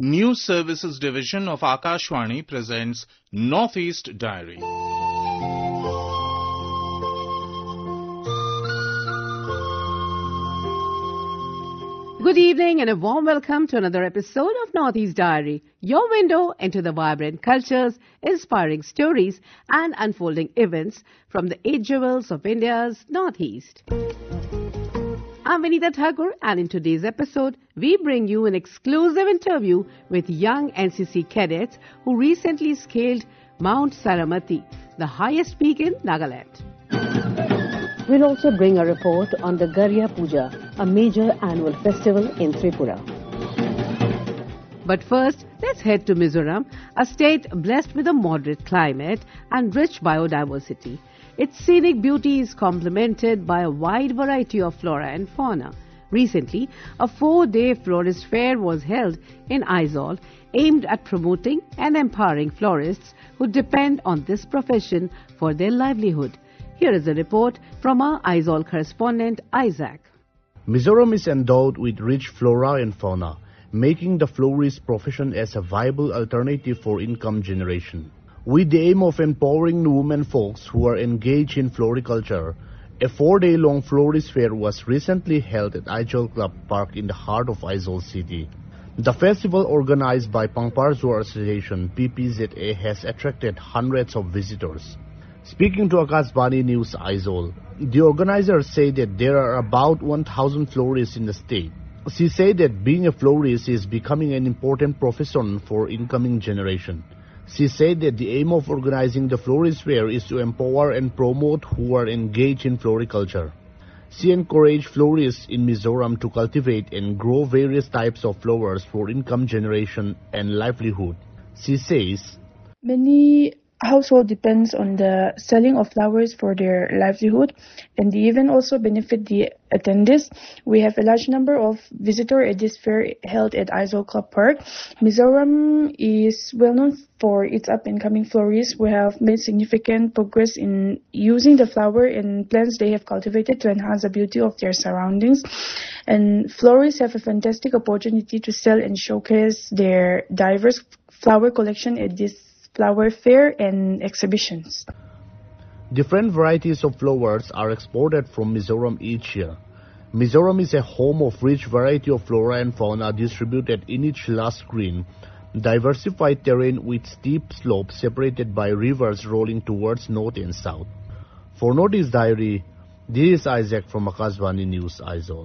News Services Division of Akashvani presents Northeast Diary. Good evening and a warm welcome to another episode of Northeast Diary, your window into the vibrant cultures, inspiring stories and unfolding events from the 8 jewels of India's Northeast. I'm Vinita Thakur, and in today's episode, we bring you an exclusive interview with young NCC cadets who recently scaled Mount Saramati, the highest peak in Nagaland. We'll also bring a report on the Garya Puja, a major annual festival in Tripura. But first, let's head to Mizoram, a state blessed with a moderate climate and rich biodiversity. Its scenic beauty is complemented by a wide variety of flora and fauna. Recently, a 4-day florist fair was held in Aizawl, aimed at promoting and empowering florists who depend on this profession for their livelihood. Here is a report from our Aizawl correspondent, Isaac. Mizoram is endowed with rich flora and fauna, making the florist profession as a viable alternative for income generation. With the aim of empowering women folks who are engaged in floriculture, a 4-day-long florist fair was recently held at Aizawl Club Park in the heart of Aizawl city. The festival, organized by Pangpar Association (PPZA), has attracted hundreds of visitors. Speaking to Akashvani News Aizawl, the organizers say that there are about 1,000 florists in the state. She said that being a florist is becoming an important profession for incoming generation. She said that the aim of organizing the florist fair is to empower and promote who are engaged in floriculture. She encouraged florists in Mizoram to cultivate and grow various types of flowers for income generation and livelihood. She says, many household depends on the selling of flowers for their livelihood, and they even also benefit the attendees. We have a large number of visitors at this fair held at Aizawl Club Park. Mizoram is well known for its up-and-coming florists who have made significant progress in using the flower and plants they have cultivated to enhance the beauty of their surroundings. And florists have a fantastic opportunity to sell and showcase their diverse flower collection at this flower fair and exhibitions. Different varieties of flowers are exported from Mizoram each year. Mizoram is a home of rich variety of flora and fauna distributed in each lush green, diversified terrain with steep slopes separated by rivers rolling towards north and south. For Northeast Diary, this is Isaac from Akashvani News Aizawl.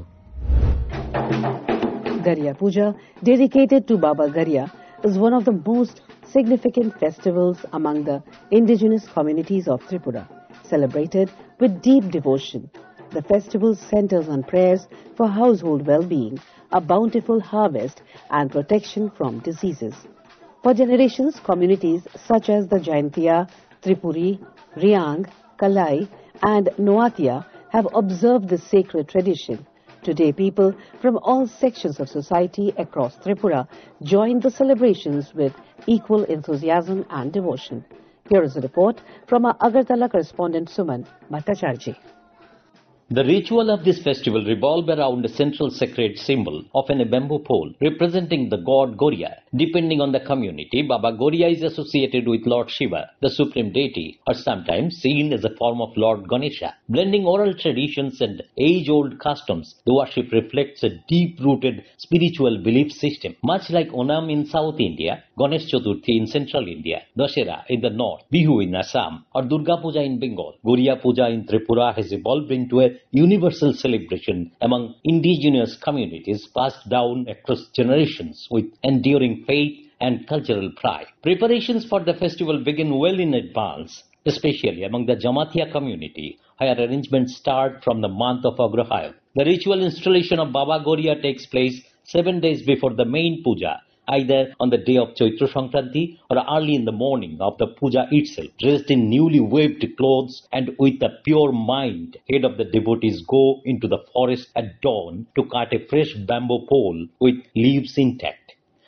Garya Puja, dedicated to Baba Garya, is one of the most significant festivals among the indigenous communities of Tripura, celebrated with deep devotion. The festival centers on prayers for household well-being, a bountiful harvest, and protection from diseases. For generations, communities such as the Jaintia, Tripuri, Riang, Kalai, and Noatia have observed this sacred tradition. Today, people from all sections of society across Tripura join the celebrations with equal enthusiasm and devotion. Here is a report from our Agartala correspondent Suman Bhattacharjee. The ritual of this festival revolves around a central sacred symbol, often a bamboo pole, representing the god Gorya. Depending on the community, Baba Gorya is associated with Lord Shiva, the supreme deity, or sometimes seen as a form of Lord Ganesha. Blending oral traditions and age-old customs, the worship reflects a deep-rooted spiritual belief system. Much like Onam in South India, Ganesh Chaturthi in Central India, Dussehra in the North, Bihu in Assam, or Durga Puja in Bengal, Gorya Puja in Tripura has evolved into a universal celebration among indigenous communities passed down across generations with enduring faith and cultural pride. Preparations for the festival begin well in advance, especially among the Jamatia community, where arrangements start from the month of Agrahayan. The ritual installation of Baba Gorya takes place 7 days before the main puja, either on the day of Chaitra Sankranti or early in the morning of the puja itself. Dressed in newly waved clothes and with a pure mind, head of the devotees go into the forest at dawn to cut a fresh bamboo pole with leaves intact.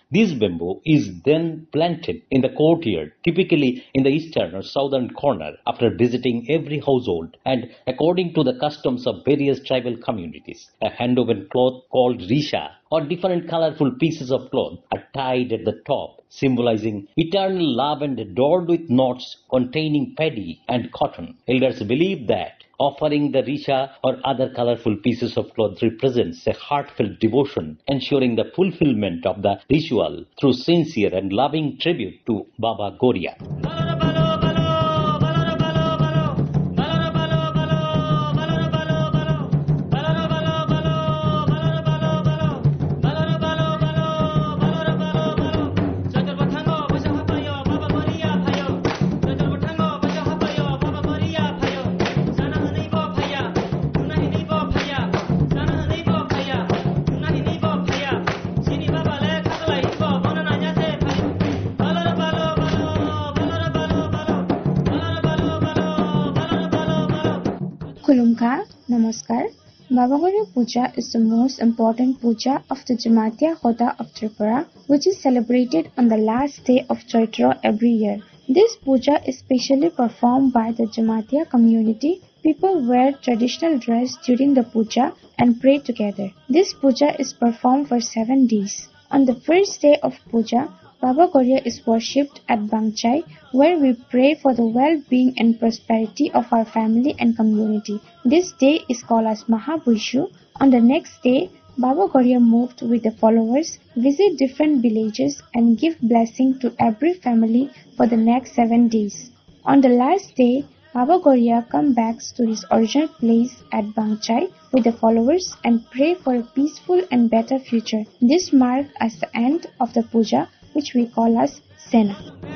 This bamboo is then planted in the courtyard, typically in the eastern or southern corner, after visiting every household and according to the customs of various tribal communities. A hand-woven cloth called risha or different colorful pieces of cloth are tied at the top, symbolizing eternal love and adorned with knots containing paddy and cotton. Elders believe that offering the risha or other colorful pieces of cloth represents a heartfelt devotion, ensuring the fulfillment of the ritual through sincere and loving tribute to Baba Goria. Kulumkar, Namaskar. Baba Goria Puja is the most important puja of the Jamatia Khoda of Tripura, which is celebrated on the last day of Chaitra every year. This puja is specially performed by the Jamatia community. People wear traditional dress during the puja and pray together. This puja is performed for 7 days. On the first day of puja, Baba Goria is worshipped at Bangchai, where we pray for the well-being and prosperity of our family and community. This day is called as Mahabhuishu. On the next day, Baba Goria moved with the followers, visit different villages and give blessing to every family for the next 7 days. On the last day, Baba Goria comes back to his original place at Bangchai with the followers and pray for a peaceful and better future. This marks as the end of the puja, which we call as Sena.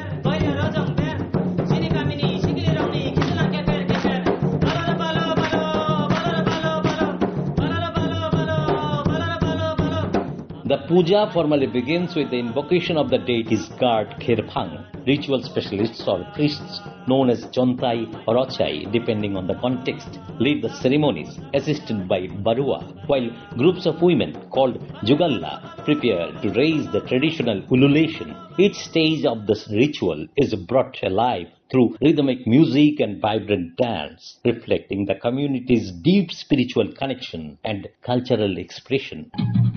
The puja formally begins with the invocation of the deity's god Khirphang. Ritual specialists or priests known as Chontai or Ochai, depending on the context, lead the ceremonies, assisted by Barua, while groups of women called Jugalla prepare to raise the traditional ululation. Each stage of this ritual is brought alive through rhythmic music and vibrant dance, reflecting the community's deep spiritual connection and cultural expression.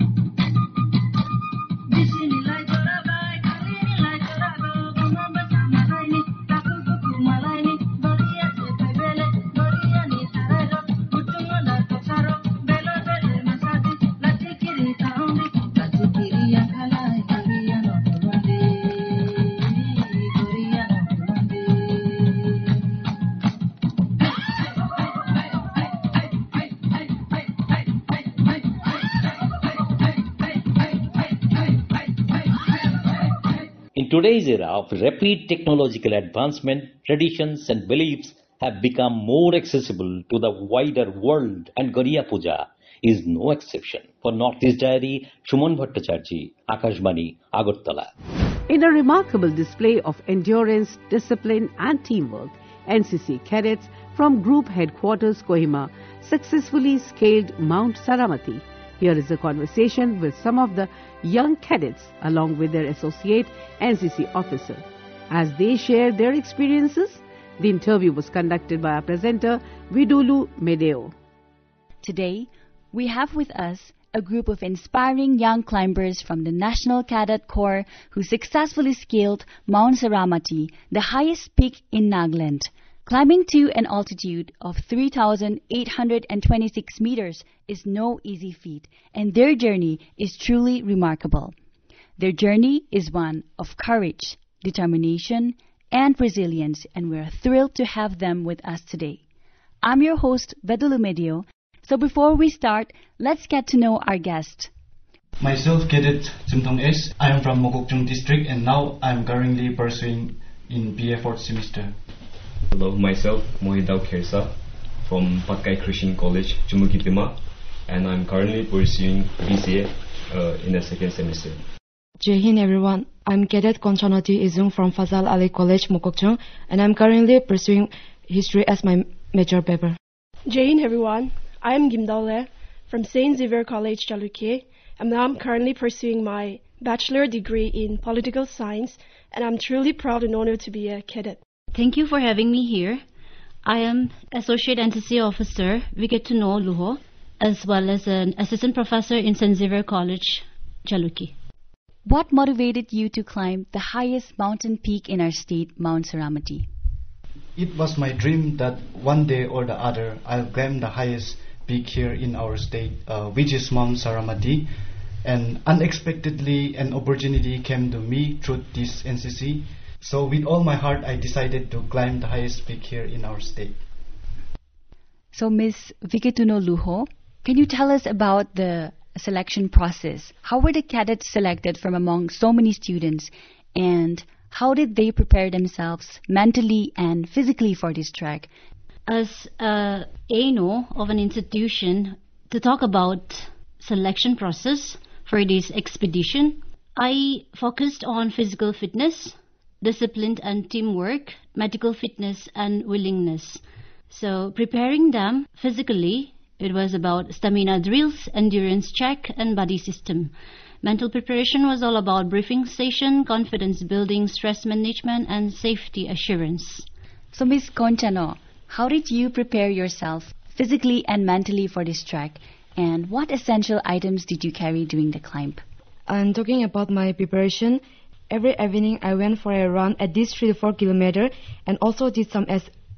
In today's era of rapid technological advancement, traditions and beliefs have become more accessible to the wider world, and Goria Puja is no exception. For Northeast Diary, Shumon Bhattacharjee, Akashbani, Agartala. In a remarkable display of endurance, discipline and teamwork, NCC cadets from Group Headquarters Kohima successfully scaled Mount Saramati. Here is a conversation with some of the young cadets along with their associate NCC officer. As they shared their experiences, the interview was conducted by our presenter Vidulu Medeo. Today, we have with us a group of inspiring young climbers from the National Cadet Corps who successfully scaled Mount Saramati, the highest peak in Nagaland. Climbing to an altitude of 3,826 meters is no easy feat, and their journey is truly remarkable. Their journey is one of courage, determination, and resilience, and we're thrilled to have them with us today. I'm your host, Vedulu Medio. So before we start, let's get to know our guest. Myself, Cadet Jimtong S. I am from Mokokchung district, and now I'm currently pursuing in BA 4th semester. Hello, myself, Mohidao Khersa from Patkai Christian College, Chumukitima, and I'm currently pursuing BCA in the 2nd semester. Jai Hind everyone, I'm Cadet Konchanati Izung from Fazal Ali College, Mokokchung, and I'm currently pursuing history as my major paper. Jai Hind everyone, I'm Gimdao Le from St. Xavier College, Chalukye, and now I'm currently pursuing my bachelor degree in political science, and I'm truly proud and honored to be a cadet. Thank you for having me here. I am Associate NCC Officer Vikettuno Luho, as well as an Assistant Professor in St. Xavier College, Jaluki. What motivated you to climb the highest mountain peak in our state, Mount Saramati? It was my dream that one day or the other I'll climb the highest peak here in our state, which is Mount Saramati. And unexpectedly, an opportunity came to me through this NCC. So with all my heart, I decided to climb the highest peak here in our state. So Ms. Vikettuno Luho, can you tell us about the selection process? How were the cadets selected from among so many students, and how did they prepare themselves mentally and physically for this trek? As a ANO of an institution, to talk about selection process for this expedition, I focused on physical fitness, discipline and teamwork, medical fitness and willingness. So preparing them physically, it was about stamina drills, endurance check, and body system. Mental preparation was all about briefing session, confidence building, stress management, and safety assurance. So Ms. Conchano, how did you prepare yourself physically and mentally for this trek? And what essential items did you carry during the climb? And talking about my preparation, every evening I went for a run at least 3 to 4 kilometers and also did some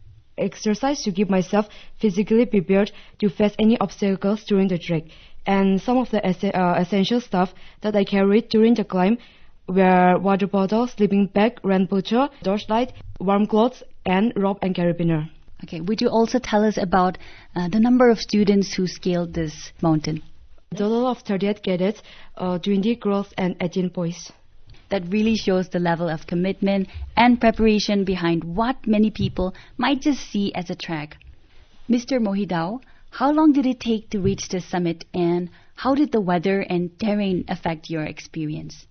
exercise to keep myself physically prepared to face any obstacles during the trek. And some of the essential stuff that I carried during the climb were water bottle, sleeping bag, rain poncho, torchlight, warm clothes, and rope and carabiner. Okay, would you also tell us about the number of students who scaled this mountain? A total of 38 cadets, 20 girls and 18 boys. That really shows the level of commitment and preparation behind what many people might just see as a trek. Mr. Mohidao, how long did it take to reach the summit, and how did the weather and terrain affect your experience?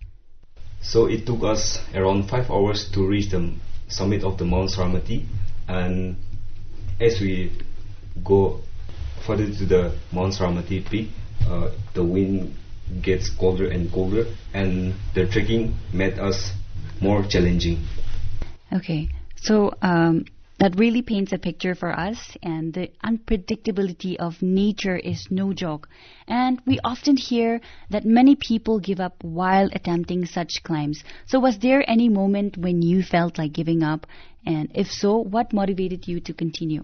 So it took us around 5 hours to reach the summit of the Mount Saramati, and as we go further to the Mount Saramati peak, the wind gets colder and colder, and the trekking made us more challenging. Okay, so that really paints a picture for us, and the unpredictability of nature is no joke. And we often hear that many people give up while attempting such climbs. So was there any moment when you felt like giving up? And if so, what motivated you to continue?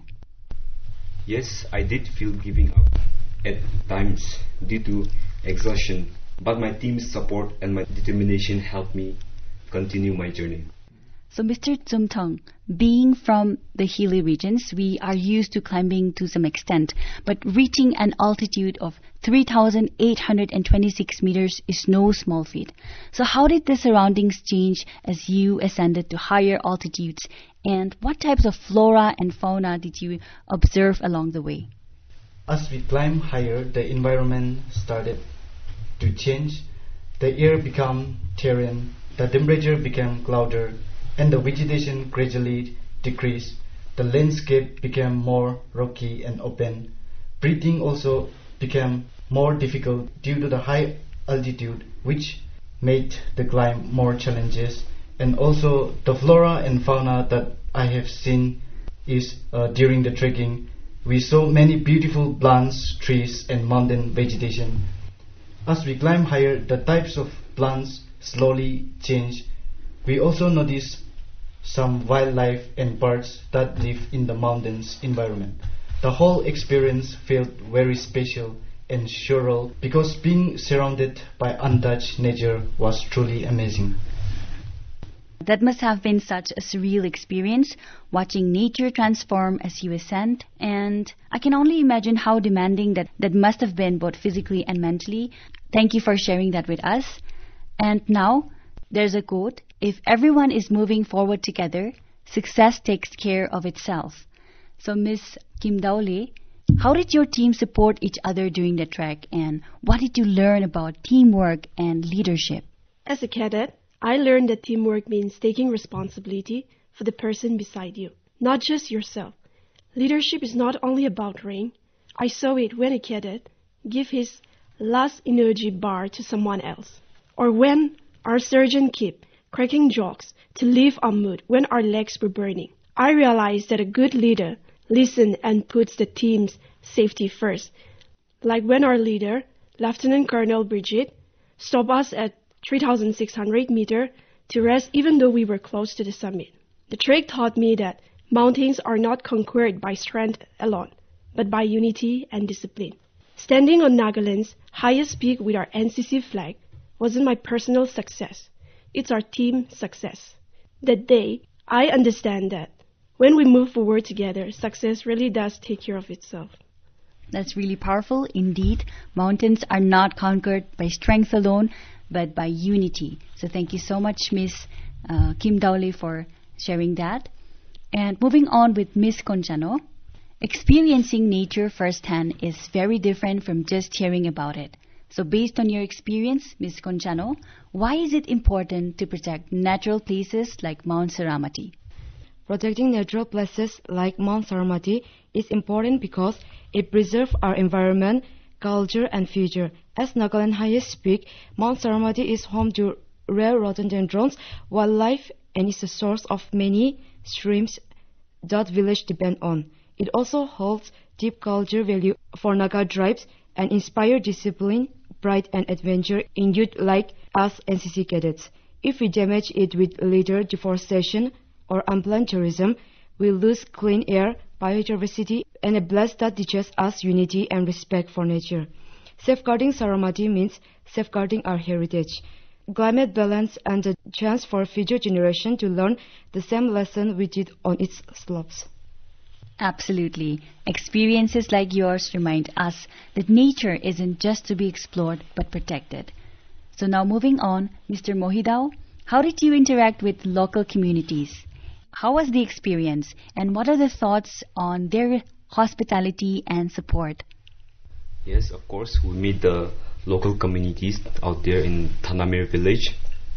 Yes, I did feel giving up at times due to exhaustion, but my team's support and my determination helped me continue my journey. So Mr. Tsumtong, being from the hilly regions, we are used to climbing to some extent, but reaching an altitude of 3,826 meters is no small feat. So how did the surroundings change as you ascended to higher altitudes, and what types of flora and fauna did you observe along the way? As we climbed higher, the environment started to change. The air became terrain, the temperature became cloudier, and the vegetation gradually decreased. The landscape became more rocky and open. Breathing also became more difficult due to the high altitude, which made the climb more challenges. And also the flora and fauna that I have seen is during the trekking, we saw many beautiful plants, trees, and mountain vegetation. As we climb higher, the types of plants slowly change. We also noticed some wildlife and birds that live in the mountains environment. The whole experience felt very special and surreal because being surrounded by untouched nature was truly amazing. That must have been such a surreal experience, watching nature transform as you ascend, and I can only imagine how demanding that must have been both physically and mentally. Thank you for sharing that with us. And now, there's a quote, "If everyone is moving forward together, success takes care of itself." So Ms. Kim Daole, how did your team support each other during the trek, and what did you learn about teamwork and leadership? As a cadet, I learned that teamwork means taking responsibility for the person beside you, not just yourself. Leadership is not only about rank. I saw it when a cadet gave his last energy bar to someone else. or when our surgeon kept cracking jokes to lift our mood when our legs were burning. I realized that a good leader listens and puts the team's safety first, like when our leader, Lieutenant Colonel Brigitte, stopped us at 3,600 meters to rest even though we were close to the summit. The trek taught me that mountains are not conquered by strength alone, but by unity and discipline. Standing on Nagaland's highest peak with our NCC flag wasn't my personal success. It's our team success. That day, I understand that when we move forward together, success really does take care of itself. That's really powerful. Indeed, mountains are not conquered by strength alone, but by unity. So thank you so much, Miss Kim Dowley, for sharing that. And moving on with Miss Conchano, experiencing nature firsthand is very different from just hearing about it. So based on your experience, Miss Conchano, why is it important to protect natural places like Mount Saramati? Protecting natural places like Mount Saramati is important because it preserves our environment, culture, and future. As Nagaland's highest peak, Mount Saramati is home to rare rhododendrons, wildlife, and is a source of many streams that village depend on. It also holds deep culture value for Naga tribes and inspire discipline, pride, and adventure in youth like us NCC cadets. If we damage it with litter, deforestation, or unplanned tourism, we lose clean air, biodiversity, and a blast that teaches us unity and respect for nature. Safeguarding Saramati means safeguarding our heritage, climate balance, and the chance for future generations to learn the same lesson we did on its slopes. Absolutely. Experiences like yours remind us that nature isn't just to be explored but protected. So now moving on, Mr. Mohidao, how did you interact with local communities? How was the experience, and what are the thoughts on their hospitality and support? Yes, of course, we meet the local communities out there in Thanamir village,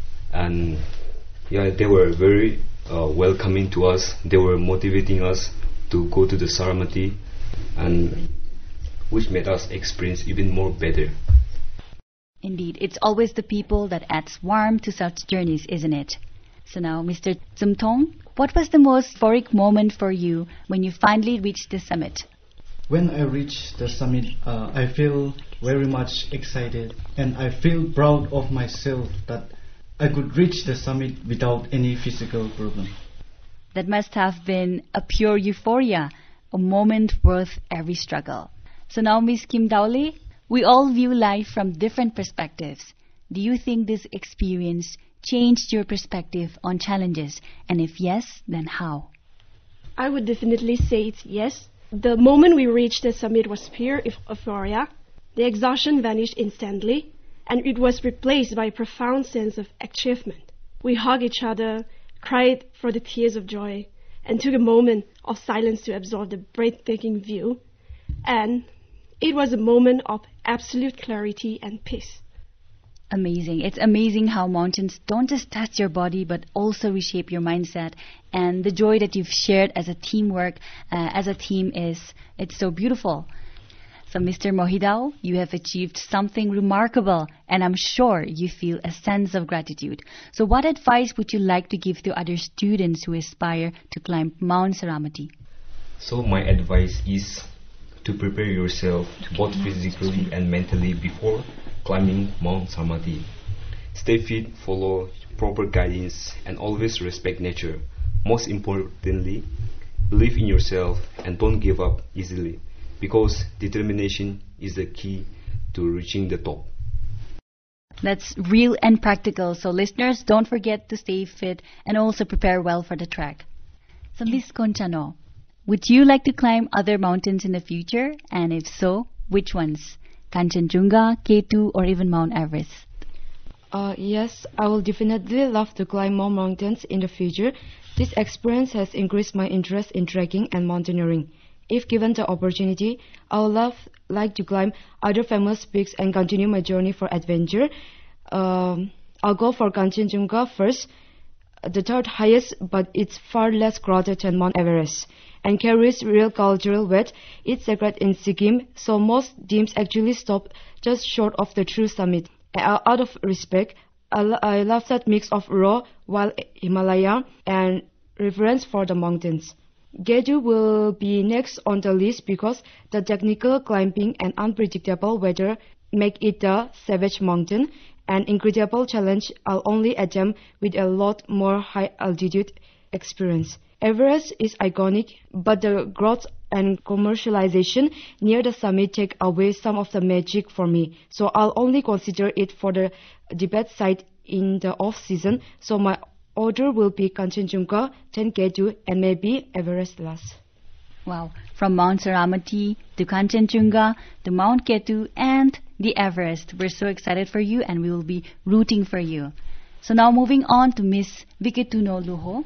and they were very welcoming to us. They were motivating us to go to the Saramati, and which made us experience even more better. Indeed, it's always the people that adds warmth to such journeys, isn't it? So now, Mr. Zumtong, what was the most euphoric moment for you when you finally reached the summit? When I reached the summit, I feel very much excited, and I feel proud of myself that I could reach the summit without any physical problem. That must have been a pure euphoria, a moment worth every struggle. So now, Ms. Kim Dowley, we all view life from different perspectives. Do you think this experience changed your perspective on challenges? And if yes, then how? I would definitely say it's yes. The moment we reached the summit was pure euphoria. The exhaustion vanished instantly, and it was replaced by a profound sense of achievement. We hugged each other, cried for the tears of joy, and took a moment of silence to absorb the breathtaking view. And it was a moment of absolute clarity and peace. Amazing. It's amazing how mountains don't just test your body but also reshape your mindset, and the joy that you've shared as a teamwork, as a team it's so beautiful. So Mr. Mohidao, you have achieved something remarkable, and I'm sure you feel a sense of gratitude. So what advice would you like to give to other students who aspire to climb Mount Saramati? So my advice is to prepare yourself both physically and mentally before climbing Mount Saramati. Stay fit, follow proper guidance, and always respect nature. Most importantly, believe in yourself and don't give up easily, because determination is the key to reaching the top. That's real and practical. So listeners, don't forget to stay fit and also prepare well for the trek. So Ms. Conchano, would you like to climb other mountains in the future? And if so, which ones? Kanchenjunga, K2, or even Mount Everest? Yes, I will definitely love to climb more mountains in the future. This experience has increased my interest in trekking and mountaineering. If given the opportunity, I would like to climb other famous peaks and continue my journey for adventure. I'll go for Kanchenjunga first, the third highest, but it's far less crowded than Mount Everest, and carries real cultural weight. It's sacred in Sikkim, so most teams actually stop just short of the true summit. Out of respect, I love that mix of raw, wild Himalaya and reverence for the mountains. Jeju will be next on the list because the technical climbing and unpredictable weather make it a savage mountain, an incredible challenge I'll only attempt with a lot more high altitude experience. Everest is iconic, but the growth and commercialization near the summit take away some of the magic for me. So I'll only consider it for the debate site in the off-season. So my order will be Kanchenjunga, then Jeju, and maybe Everest last. Wow, from Mount Saramati to Kanchenjunga to Mount Ketu and the Everest. We're so excited for you and we will be rooting for you. So now moving on to Miss Vikituno Luho.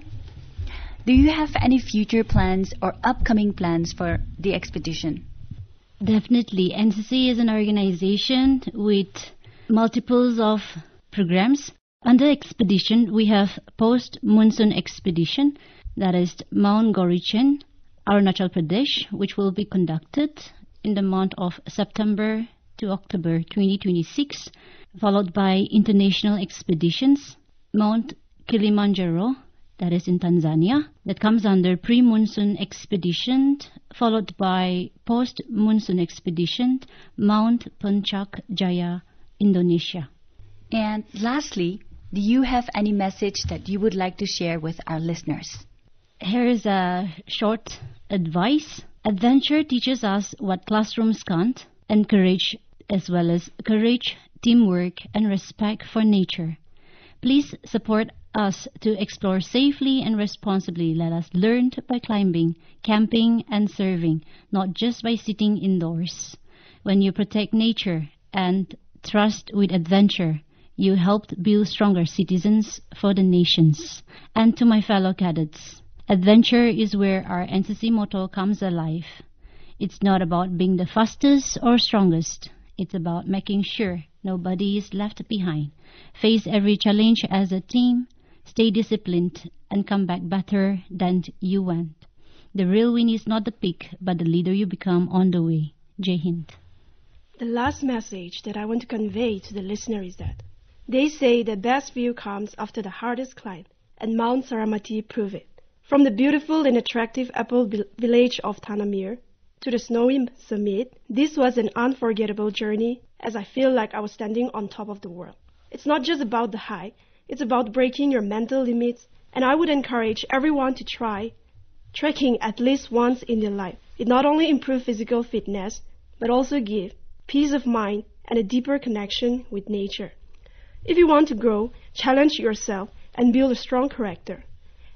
Do you have any future plans or upcoming plans for the expedition? Definitely. NCC is an organization with multiples of programs. Under expedition, we have post-monsoon expedition, that is Mount Gorichen, Arunachal Pradesh, which will be conducted in the month of September to October 2026, followed by international expeditions, Mount Kilimanjaro, that is in Tanzania, that comes under pre-monsoon expedition, followed by post-monsoon expedition, Mount Puncak Jaya, Indonesia. And lastly, do you have any message that you would like to share with our listeners? Here is a short advice. Adventure teaches us what classrooms can't, and courage, as well as courage, teamwork, and respect for nature. Please support us to explore safely and responsibly. Let us learn by climbing, camping, and serving, not just by sitting indoors. When you protect nature and trust with adventure, you helped build stronger citizens for the nations. And to my fellow cadets, adventure is where our NCC motto comes alive. It's not about being the fastest or strongest. It's about making sure nobody is left behind. Face every challenge as a team, stay disciplined, and come back better than you went. The real win is not the peak, but the leader you become on the way. Jai Hind. The last message that I want to convey to the listener is that they say the best view comes after the hardest climb, and Mount Saramati prove it. From the beautiful and attractive apple village of Tanamir to the snowy summit, this was an unforgettable journey, as I feel like I was standing on top of the world. It's not just about the hike, it's about breaking your mental limits, and I would encourage everyone to try trekking at least once in their life. It not only improves physical fitness, but also gives peace of mind and a deeper connection with nature. If you want to grow, challenge yourself, and build a strong character,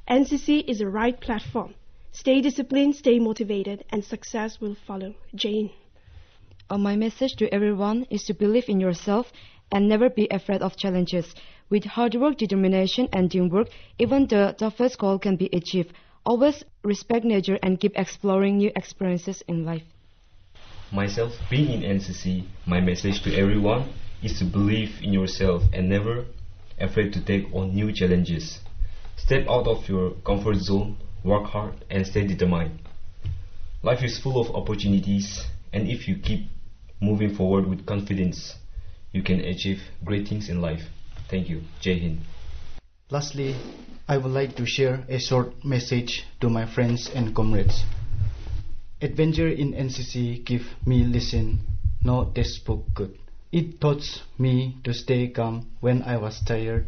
NCC is the right platform. Stay disciplined, stay motivated, and success will follow. Jane. My message to everyone is to believe in yourself and never be afraid of challenges. With hard work, determination, and teamwork, even the toughest goal can be achieved. Always respect nature and keep exploring new experiences in life. Myself, being in NCC, my message to everyone is to believe in yourself and never afraid to take on new challenges. Step out of your comfort zone, work hard, and stay determined. Life is full of opportunities, and if you keep moving forward with confidence, you can achieve great things in life. Thank you. Jai Hind. Lastly, I would like to share a short message to my friends and comrades. Adventure in NCC give me listen, no textbook good. It taught me to stay calm when I was tired,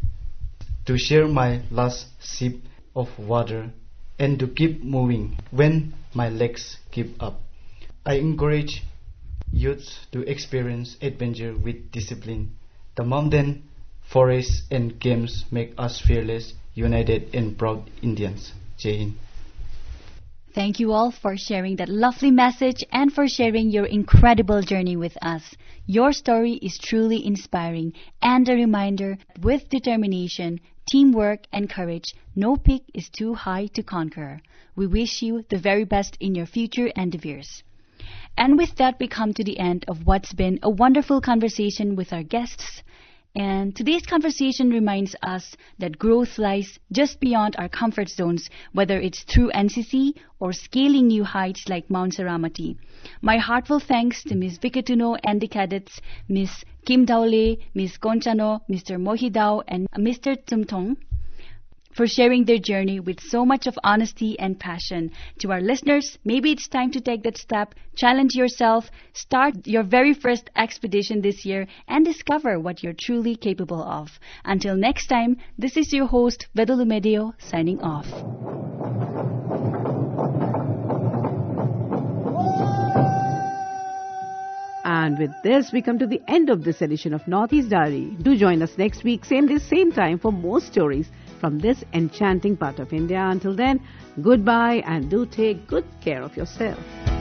to share my last sip of water, and to keep moving when my legs give up. I encourage youth to experience adventure with discipline. The mountain, forests, and games make us fearless, united, and proud Indians. Jai Hind. Thank you all for sharing that lovely message and for sharing your incredible journey with us. Your story is truly inspiring and a reminder that with determination, teamwork, and courage, no peak is too high to conquer. We wish you the very best in your future endeavors. And with that, we come to the end of what's been a wonderful conversation with our guests. And today's conversation reminds us that growth lies just beyond our comfort zones, whether it's through NCC or scaling new heights like Mount Saramati. My heartfelt thanks to Ms. Vikatuno and the cadets, Ms. Kim Daole, Ms. Conchano, Mr. Mohidao, and Mr. Tumtong for sharing their journey with so much of honesty and passion. To our listeners, maybe it's time to take that step, challenge yourself, start your very first expedition this year, and discover what you're truly capable of. Until next time, this is your host, Vedulu Medio, signing off. And with this, we come to the end of this edition of Northeast Diary. Do join us next week, same day, same time, for more stories from this enchanting part of India. Until then, goodbye and do take good care of yourself.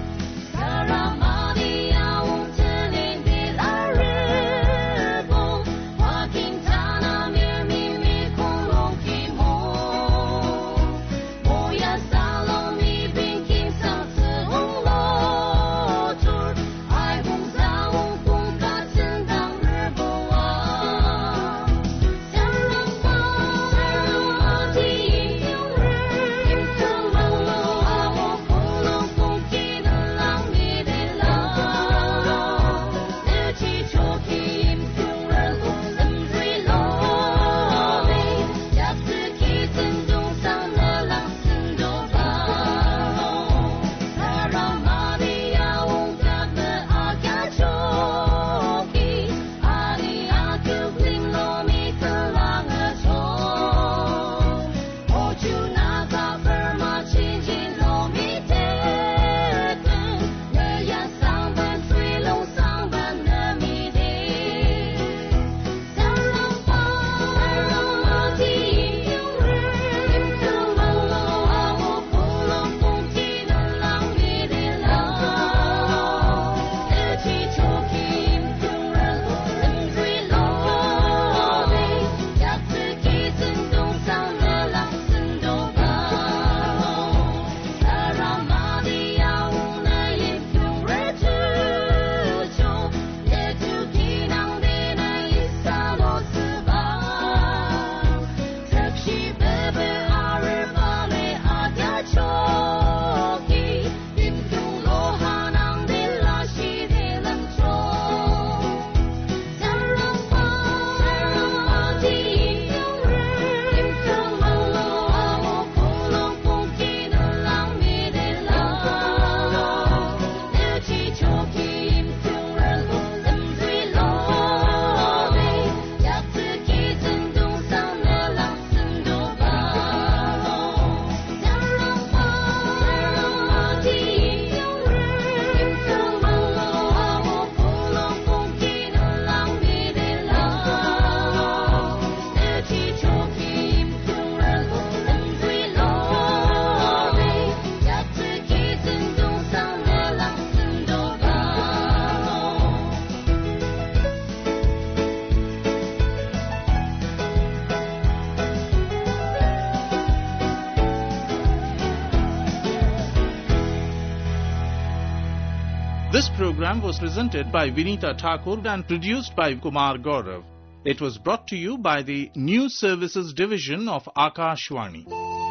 This program was presented by Vinita Thakur and produced by Kumar Gaurav. It was brought to you by the News Services Division of Akashvani.